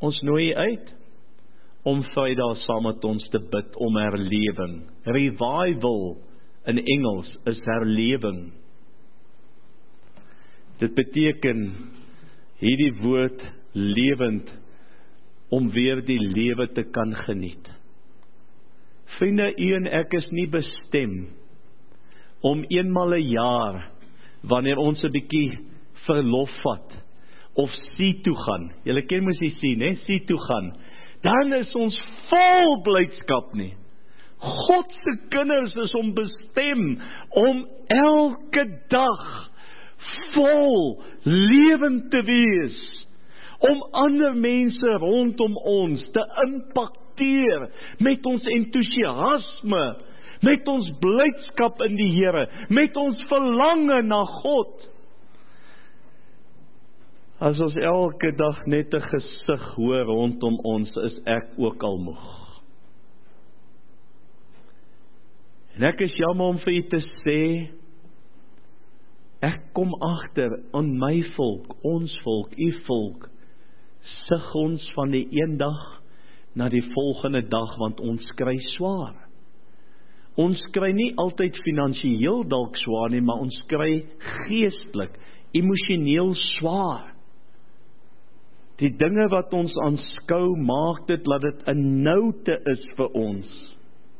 Ons nooi U uit om Vrydag saam met ons te bid om herlewing. Revival in Engels is herlewing. Dit beteken hierdie woord lewend om weer die lewe te kan geniet. Vriende, U en ek is nie bestem om eenmal 'n jaar, wanneer ons 'n bietjie verlof vat, of see toe gaan. Julle ken mos die see, né? See toe gaan. Dan is ons vol blydskap nie. God se kinders is om bestem om elke dag vol lewend te wees, om ander mense rondom ons te impakteer met ons entoesiasme, met ons blydskap in die Here, met ons verlange na God. As ons elke dag net 'n gesig hoor rondom ons, is ek ook al moeg. En ek is jammer om vir u te sê, ek kom agter aan my volk, ons volk, u volk, sug ons van die een dag na die volgende dag, want ons kry swaar. Ons kry nie altyd finansiëel dalk swaar nie, maar ons kry geestelik, emosioneel swaar. Die dinge wat ons aanskou, maak dit dat dit 'n noute is vir ons.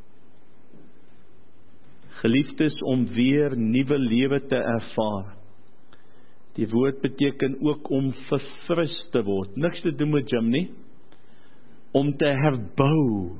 Geliefdes, om weer nuwe lewe te ervaar. Die woord beteken ook om verfris te word. Niks te doen met Jim nie. Om te herbou.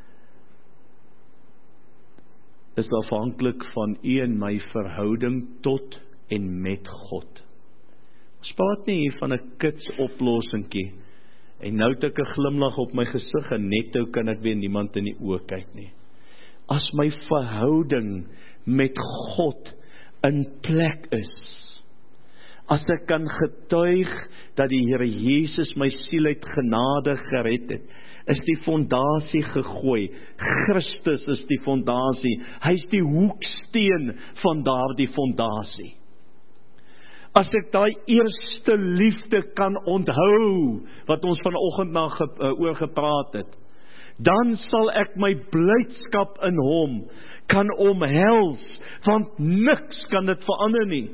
Is afhanklik van u en my verhouding tot en met God. Ons praat nie hier van 'n kits oplossingkie. En nou het ek 'n glimlag op my gesig en net nou kan ek weer niemand in die oë kyk nie. As my verhouding met God in plek is, as ek kan getuig dat die Here Jesus my siel uit genade gered het, is die fondasie gegooi. Christus is die fondasie. Hy is die hoeksteen van daardie fondasie. As ek daai eerste liefde kan onthou, wat ons vanoggend oor gepraat het, dan sal ek my blydskap in hom kan omhels, want niks kan dit verander nie.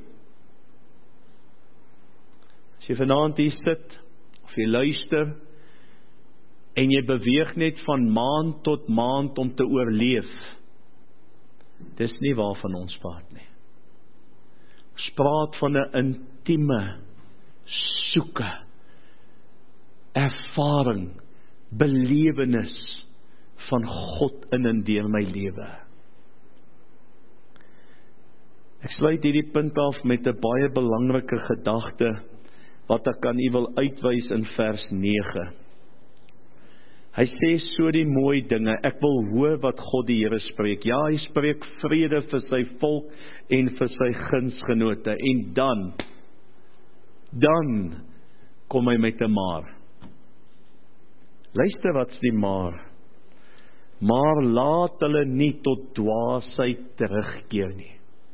As jy vanaand hier sit, of jy luister, en jy beweeg net van maand tot maand om te oorleef, dis nie waarvan ons praat nie. Ons praat van 'n intieme soeke, ervaring, belewenis van God in en deur my lewe. Ek sluit hierdie punt af met 'n baie belangrike gedagte wat ek aan u wil uitwys in vers 9. Hy sê so die mooi dinge, ek wil hoor wat God die Here spreek. Ja, hy spreek vrede vir sy volk en vir sy gunsgenote. En dan kom hy met 'n maar. Luister wat's die maar. Maar laat hulle nie tot dwaasheid terugkeer nie.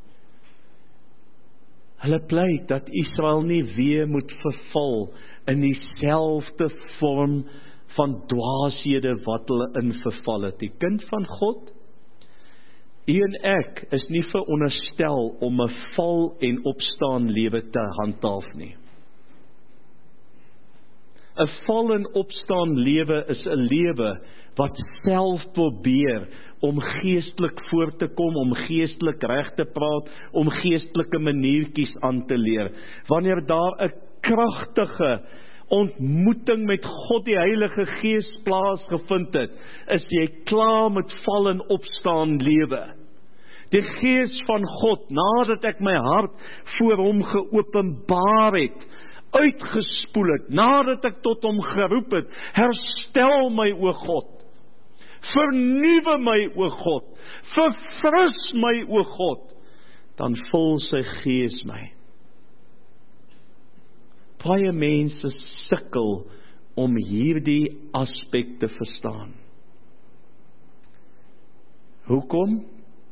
Hulle pleit dat Israel nie weer moet verval in dieselfde vorm van dwaashede wat hulle in verval het. Die kind van God, u en ek is nie veronderstel om 'n val en opstaan lewe te handhaaf nie. 'n Val en opstaan lewe is 'n lewe wat self probeer om geestelik voor te kom, om geestelik reg te praat, om geestelike maniertjies aan te leer. Wanneer daar 'n kragtige ontmoeting met God die Heilige Gees plaasgevind het, is jy klaar met val en opstaan lewe. Die Gees van God, nadat ek my hart voor hom geopenbaar het, uitgespoel het, nadat ek tot hom geroep het, herstel my o God, vernuwe my o God, verfris my o God, dan vul sy Gees my. Baie mense sukkel om hierdie aspek te verstaan. Hoekom?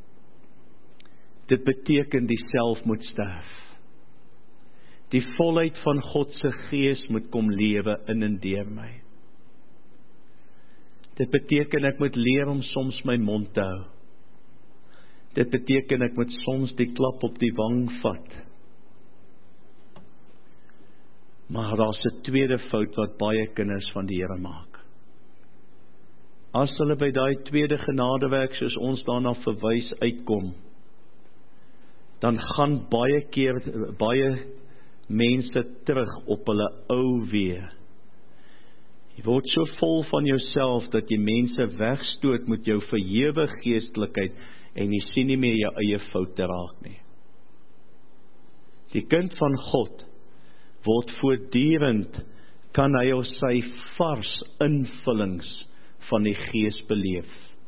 Dit beteken die self moet sterf. Die volheid van God se Gees moet kom lewe in en deur my. Dit beteken ek moet leer om soms my mond te hou. Dit beteken ek moet soms die klap op die wang vat. Maar daar's 'n tweede fout wat baie kinders van die Here maak. As hulle by daai tweede genadewerk, soos ons daarna verwys, uitkom, dan gaan baie mense terug op hulle ou weë. Jy word so vol van jouself, dat jy mense wegstoot met jou verhewe geestelikheid, en jy sien nie meer jou eie foute raak nie. Die kind van God word voortdurend, kan hy of sy vars invullings van die Gees beleef.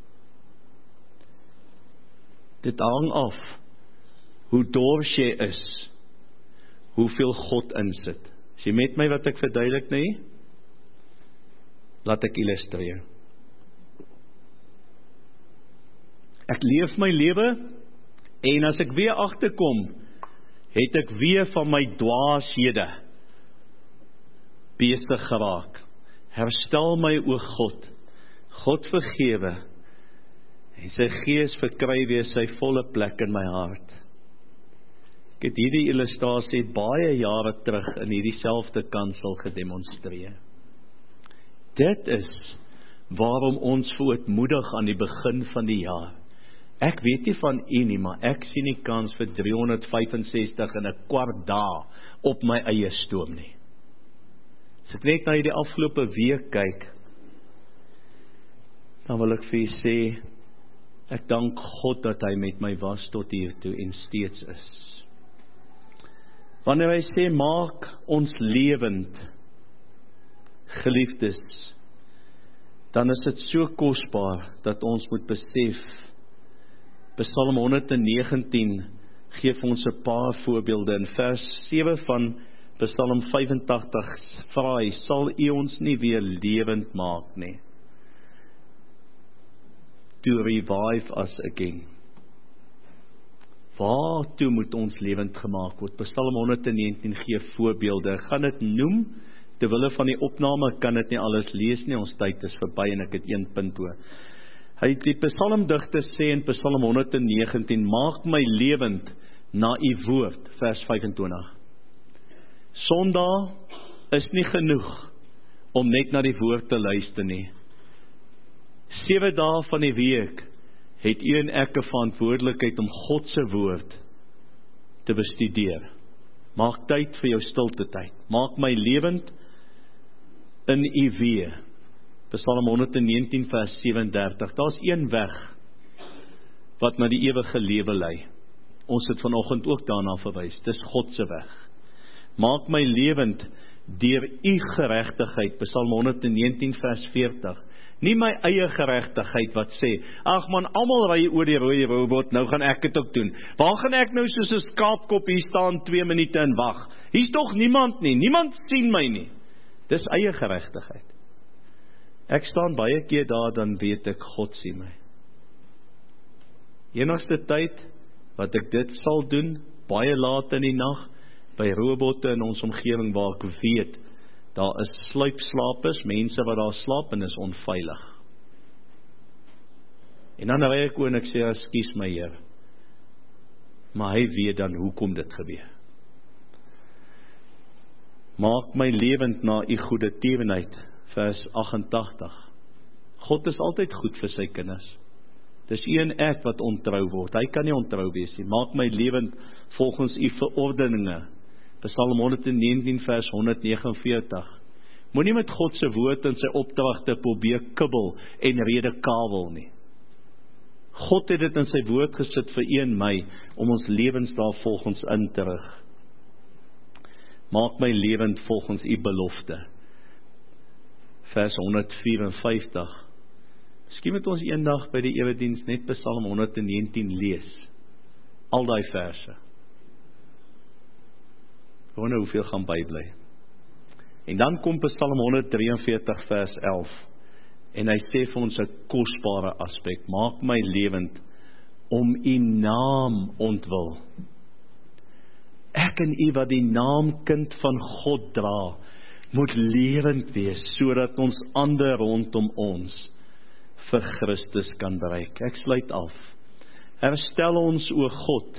Dit hang af hoe dors jy is, hoeveel God insit. Is jy met my wat ek verduidelik nie? Laat ek illustreer. Ek leef my lewe, en as ek weer agterkom, het ek weer van my dwaashede besig geraak. Herstel my, o God. God vergewe, en sy Gees verkry weer sy volle plek in my hart. Ek het hierdie illustrasie baie jare terug in hierdie selfde kansel gedemonstreer. Dit is waarom ons verootmoedig aan die begin van die jaar. Ek weet nie van u nie, maar ek sien nie kans vir 365 in 'n kwart dae op my eie stoom nie. As ek net na hierdie afgelope week kyk, dan wil ek vir u sê, ek dank God dat hy met my was tot hier toe en steeds is. Wanneer hy sê, maak ons lewend, geliefdes, dan is dit so kosbaar, dat ons moet besef, Psalm 119 geef ons 'n paar voorbeelde. In vers 7 van Psalm 85 vra hy, sal u ons nie weer lewend maak nie? To revive us again. Waartoe moet ons lewend gemaak word? Psalm 119 gee voorbeelde. Ek gaan dit noem, terwille van die opname, kan dit nie alles lees nie, ons tyd is verby en ek het 1 punt oor. Hy die psalmdigter sê in Psalm 119, maak my lewend na u woord, vers 25. Sondag is nie genoeg om net na die woord te luister nie. 7 dae van die week het u en ek 'n verantwoordelikheid om God se woord te bestudeer. Maak tyd vir jou stilte tyd. Maak my lewend in u weë. Psalm 119 vers 37. Daar's een weg wat na die ewige lewe lei. Ons het vanoggend ook daarna verwys. Dis God se weg. Maak my lewend deur u geregtigheid. Psalm 119 vers 40. Nie my eie geregtigheid wat sê, ag man, almal ry oor die rooi robot, nou gaan ek dit ook doen. Waar gaan ek nou soos 'n skaapkop hier staan 2 minute en wag? Hier's tog niemand nie, niemand sien my nie. Dis eie geregtigheid. Ek staan baie keer daar, dan weet ek, God sien my. Enigste tyd wat ek dit sal doen, baie laat in die nag, by robotte in ons omgewing waar ek weet, daar is sluipslapers, mense wat daar slaap en is onveilig. En dan ry ek oor en ek sê, ekskuus my Heer. Maar hy weet dan hoekom dit gebeur. Maak my lewend na u goeie tierenheid, vers 88. God is altyd goed vir sy kinders. Dis u en ek wat ontrou word. Hy kan nie ontrou wees nie. Maak my lewend volgens u verordeninge. Psalm 119 vers 149. Moenie met God se woord en sy opdragte probeer kibbel en redekawel nie. God het dit in sy woord gesit vir u en my, om ons lewens daar volgens in te rig. Maak my lewend volgens u belofte. Vers 154. Miskien moet ons eendag by die ewediens net Psalm 119 lees. Al daai verse. Ek wonder hoeveel gaan bybly. En dan kom Psalm 143 vers 11. En hy sê vir ons 'n kosbare aspek. Maak my lewend om u naam ontwil. Ek en u wat die naam kind van God dra, moet lewend wees, sodat ons ander rondom ons vir Christus kan bereik. Ek sluit af. Herstel ons, o God,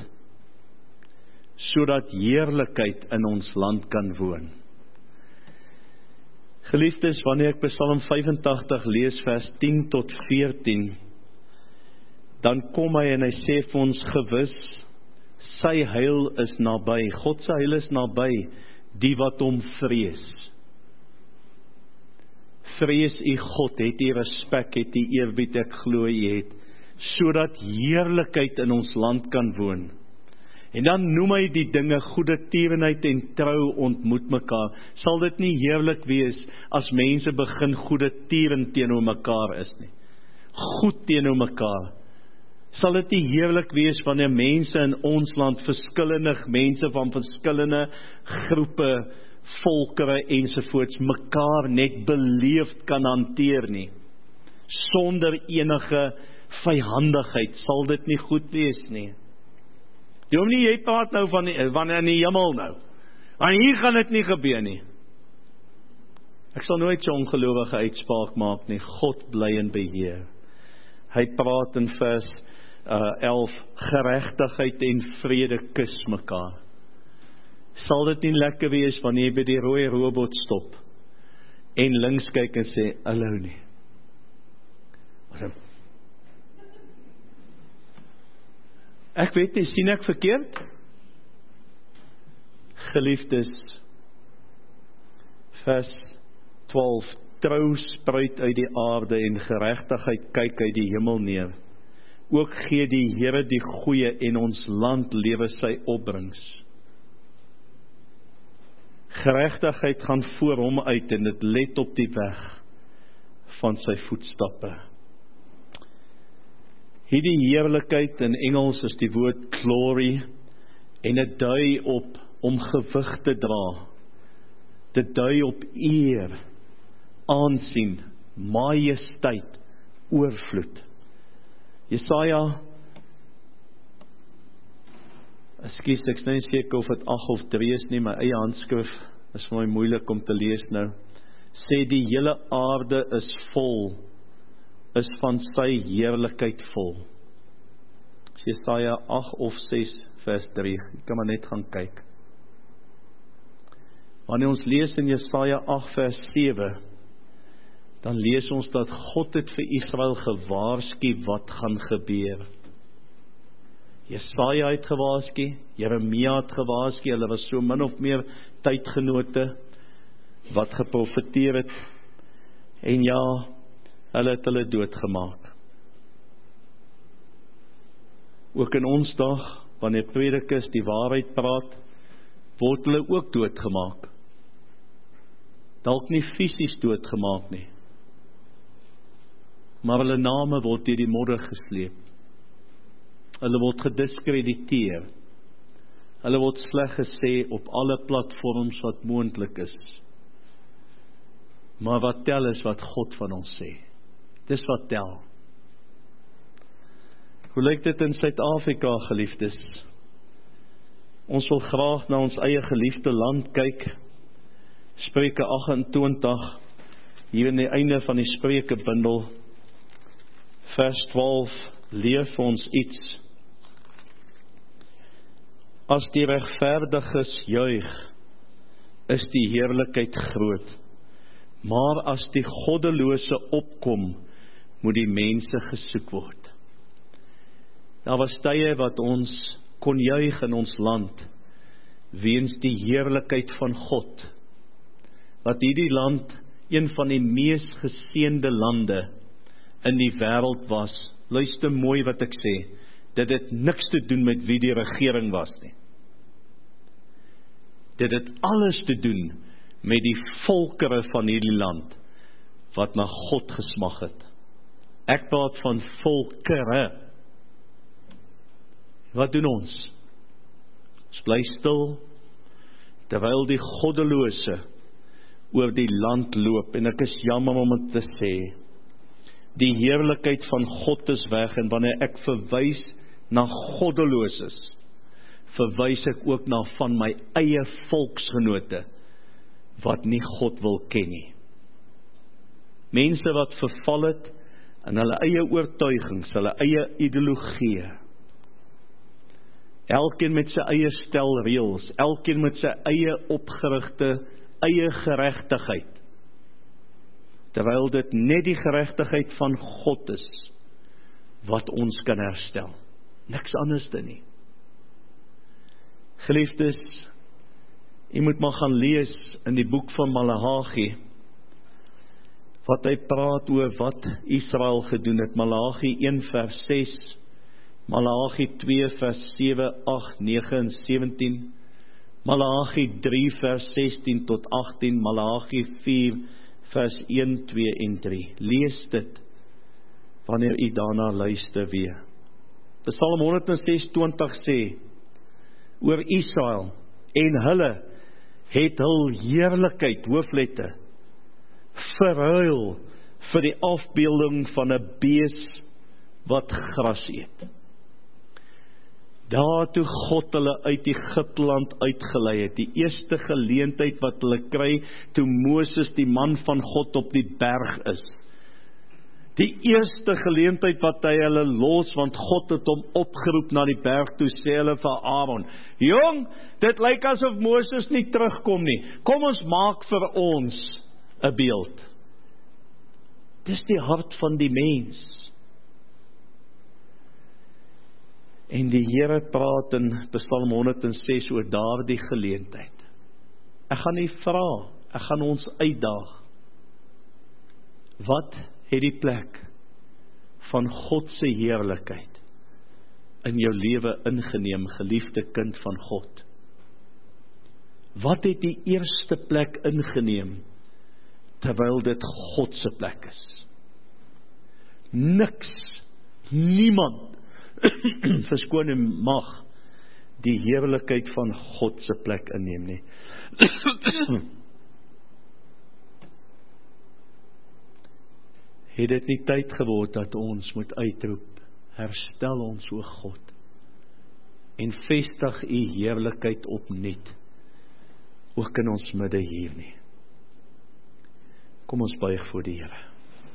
sodat heerlikheid in ons land kan woon. Geliefdes, wanneer ek Psalm 85 lees, vers 10 tot 14, dan kom hy en hy sê vir ons gewis, sy heil is naby. God se heil is naby, die wat hom vrees. Vrees u God, het u respek, het u eerbied, ek glo u het, sodat heerlikheid in ons land kan woon. En dan noem hy die dinge, goeie tierenheid en trou ontmoet mekaar. Sal dit nie heerlik wees as mense begin goeie tieren teenoor mekaar is nie? Goed teenoor mekaar. Sal dit nie heerlik wees wanneer mense in ons land, verskillende mense van verskillende groepe, volkere ensovoorts, mekaar net beleefd kan hanteer nie, sonder enige vyhandigheid, sal dit nie goed wees nie. Jy praat nou van wanneer in die hemel nou, en hier gaan dit nie gebeur nie. Ek sal nooit so ongelowige uitspraak maak nie, God bly in beheer. Hy praat in vers 11, geregtigheid en vrede kus mekaar. Sal dit nie lekker wees wanneer jy by die rooi robot stop en links kyk en sê, hallo nie. Ek weet nie, sien ek verkeerd? Geliefdes, vers 12, trou spruit uit die aarde en geregtigheid kyk uit die hemel neer. Ook gee die Here die goeie en ons land lewe sy opbrengs. Geregtigheid gaan voor hom uit en dit let op die weg van sy voetstappe. Hierdie heerlikheid in Engels is die woord glory en dit dui op om gewig te dra. Dit dui op eer, aansien, majesteit, oorvloed. Jesaja, ek is nou nie seker of het 8 of 3 is nie, my eie handskrif is vir my moeilik om te lees nou, sê die hele aarde is vol, is van sy heerlikheid vol. Jesaja 8 of 6 vers 3, ek kan maar net gaan kyk. Wanneer ons lees in Jesaja 8 vers 7, dan lees ons dat God het vir Israel gewaarsku wat gaan gebeur. Jesaja het gewaarsku, Jeremia het gewaarsku, hulle was so min of meer tydgenote wat geprofeteer het, en ja, hulle het hulle doodgemaak. Ook in ons dag, wanneer predikers die waarheid praat, word hulle ook doodgemaak. Dalk nie fisies doodgemaak nie, maar hulle name word deur die modder gesleep. Hulle word gediskrediteer. Hulle word sleg gesê op alle platforms wat moontlik is. Maar wat tel is wat God van ons sê. Dis wat tel. Hoe lyk dit in Suid-Afrika, geliefdes? Ons wil graag na ons eie geliefde land kyk. Spreuke 28, hier in die einde van die Spreuke bundel, vers 12, leer vir ons iets. As die regverdiges juig, is die heerlikheid groot. Maar as die goddelose opkom, moet die mense gesoek word. Daar was tye wat ons kon juig in ons land, weens die heerlikheid van God, wat hierdie land een van die mees geseënde lande in die wêreld was. Luister mooi wat ek sê, dit het niks te doen met wie die regering was nie. Dit het alles te doen met die volkere van hierdie land, wat na God gesmag het. Ek praat van volkere. Wat doen ons? Ons bly stil, terwyl die goddelose oor die land loop, en ek is jammer om het te sê, die heerlikheid van God is weg, en wanneer ek verwys na goddeloses, verwys ek ook na van my eie volksgenote, wat nie God wil ken nie. Mense wat verval het in hulle eie oortuigings, hulle eie ideologie. Elkeen met sy eie stel reëls, elkeen met sy eie opgerigte, eie geregtigheid. Terwyl dit net die geregtigheid van God is, wat ons kan herstel. Niks anders dan nie. Geliefdes, jy moet maar gaan lees in die boek van Maleagi, wat hy praat oor wat Israel gedoen het. Maleagi 1 vers 6, Maleagi 2 vers 7, 8, 9 en 17, Maleagi 3 vers 16 tot 18, Maleagi 4 vers 1, 2 en 3. Lees dit, wanneer u daarna luister weer. Psalm 126 sê, oor Israel, en hulle het hul heerlikheid, hooflette, verruil vir die afbeelding van 'n bees wat gras eet. Daartoe God hulle uit Egipteland uitgelei het, die eerste geleentheid wat hulle kry, toe Moses die man van God op die berg is. Die eerste geleentheid wat hy hulle los, want God het hom opgeroep na die berg toe, sê hulle vir Aaron, jong, dit lyk asof Moses nie terugkom nie, kom ons maak vir ons 'n beeld. Dis die hart van die mens. En die Here praat in Psalm 106 oor daardie geleentheid. Ek gaan nie vra, ek gaan ons uitdaag. Wat het die plek van God se heerlikheid in jou lewe ingeneem, geliefde kind van God? Wat het die eerste plek ingeneem, terwyl dit God se plek is? Niks, niemand, verskoning mag die heerlikheid van God se plek inneem nie. Het dit nie tyd geword dat ons moet uitroep, herstel ons o God, en vestig u heerlikheid opnuut, ook in ons midde hier nie. Kom ons buig voor die Here.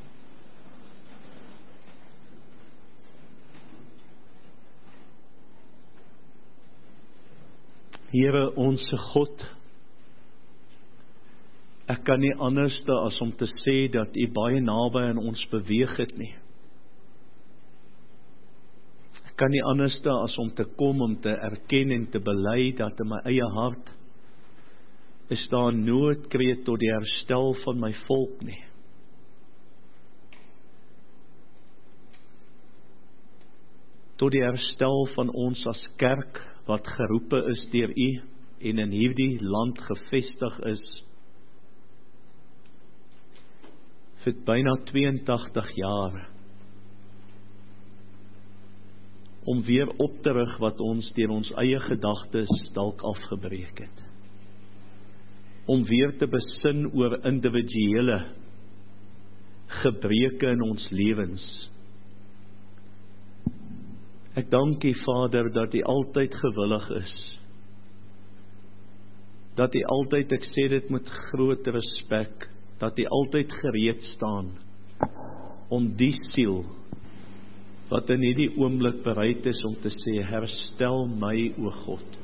Here, onse God, ek kan nie anders as om te sê dat u baie naby aan ons beweeg het nie. Ek kan nie anders as om te kom om te erken en te bely dat in my eie hart is daar noodkreet tot die herstel van my volk nie. Tot die herstel van ons as kerk, wat geroepe is deur u en in hierdie land gevestig is vir byna 82 jaar, om weer op te rig wat ons deur ons eie gedagtes dalk afgebreek het, om weer te besin oor individuele gebreke in ons lewens. Ek dank u, Vader, dat u altyd gewillig is, dat u altyd, ek sê dit met groot respek, dat u altyd gereed staan om die siel wat in hierdie oomblik bereid is om te sê, herstel my o God,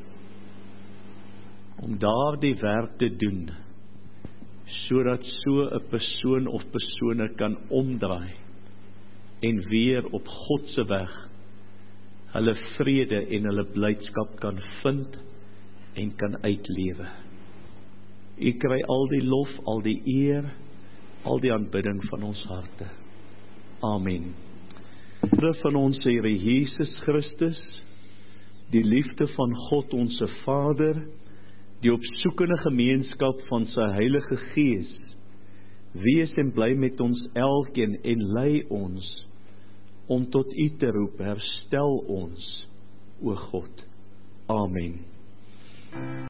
om daardie werk te doen, sodat so 'n persoon of persone kan omdraai en weer op God se weg hulle vrede en hulle blydskap kan vind en kan uitlewe. U kry al die lof, al die eer, al die aanbidding van ons harte. Amen. Here van ons Here Jesus Christus, die liefde van God onse Vader, die opsoekende gemeenskap van sy Heilige Gees, wees en bly met ons elkeen en lei ons om tot u te roep, herstel ons, o God. Amen.